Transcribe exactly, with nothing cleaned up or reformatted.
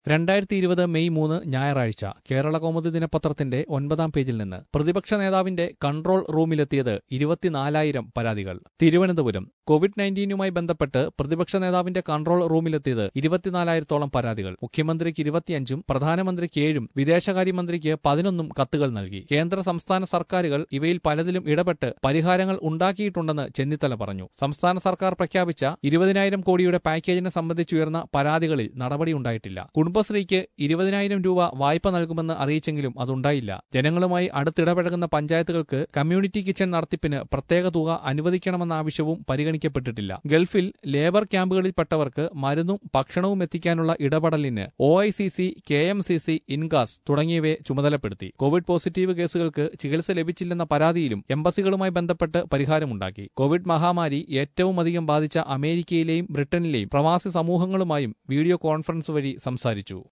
രണ്ടായിരത്തി ഇരുപത് മെയ് മൂന്ന് ഞായറാഴ്ച കേരള കൗമുദി ദിനപത്രത്തിന്റെ ഒൻപതാം പേജിൽ നിന്ന് പ്രതിപക്ഷ നേതാവിന്റെ കൺട്രോൾ റൂമിലെത്തിയത് ഇരുപത്തിനാലായിരം പരാതികൾ. തിരുവനന്തപുരം കോവിഡ് നയൻറ്റീനുമായി ബന്ധപ്പെട്ട് പ്രതിപക്ഷ നേതാവിന്റെ കൺട്രോൾ റൂമിലെത്തിയത് ഇരുപത്തിനാലായിരത്തോളം പരാതികൾ. മുഖ്യമന്ത്രിക്ക് ഇരുപത്തിയഞ്ചും പ്രധാനമന്ത്രിക്ക് ഏഴും വിദേശകാര്യമന്ത്രിക്ക് പതിനൊന്നും കത്തുകൾ നൽകി. കേന്ദ്ര സംസ്ഥാന സർക്കാരുകൾ ഇവയിൽ പലതിലും ഇടപെട്ട് പരിഹാരങ്ങൾ ഉണ്ടാക്കിയിട്ടുണ്ടെന്ന് ചെന്നിത്തല പറഞ്ഞു. സംസ്ഥാന സർക്കാർ പ്രഖ്യാപിച്ച ഇരുപതിനായിരം കോടിയുടെ പാക്കേജിനെ സംബന്ധിച്ചുയർന്ന പരാതികളിൽ നടപടിയുണ്ടായിട്ടില്ല. കുടുംബശ്രീക്ക് ഇരുപതിനായിരം രൂപ വായ്പ നൽകുമെന്ന് അറിയിച്ചെങ്കിലും അതുണ്ടായില്ല. ജനങ്ങളുമായി അടുത്തിടപഴകുന്ന പഞ്ചായത്തുകൾക്ക് കമ്മ്യൂണിറ്റി കിച്ചൺ നടത്തിപ്പിന് പ്രത്യേക തുക അനുവദിക്കണമെന്ന ആവശ്യവും പരിഗണിക്കപ്പെട്ടിട്ടില്ല. ഗൾഫിൽ ലേബർ ക്യാമ്പുകളിൽപ്പെട്ടവർക്ക് മരുന്നും ഭക്ഷണവും എത്തിക്കാനുള്ള ഇടപെടലിന് O I C C, K M C C, ഇൻഗാസ് തുടങ്ങിയവയെ ചുമതലപ്പെടുത്തി. കോവിഡ് പോസിറ്റീവ് കേസുകൾക്ക് ചികിത്സ ലഭിച്ചില്ലെന്ന പരാതിയിലും എംബസികളുമായി ബന്ധപ്പെട്ട് പരിഹാരമുണ്ടാക്കി. കോവിഡ് മഹാമാരി ഏറ്റവുമധികം ബാധിച്ച അമേരിക്കയിലെയും ബ്രിട്ടനിലെയും പ്രവാസി സമൂഹങ്ങളുമായും വീഡിയോ കോൺഫറൻസ് വഴി സംസാരിച്ചു.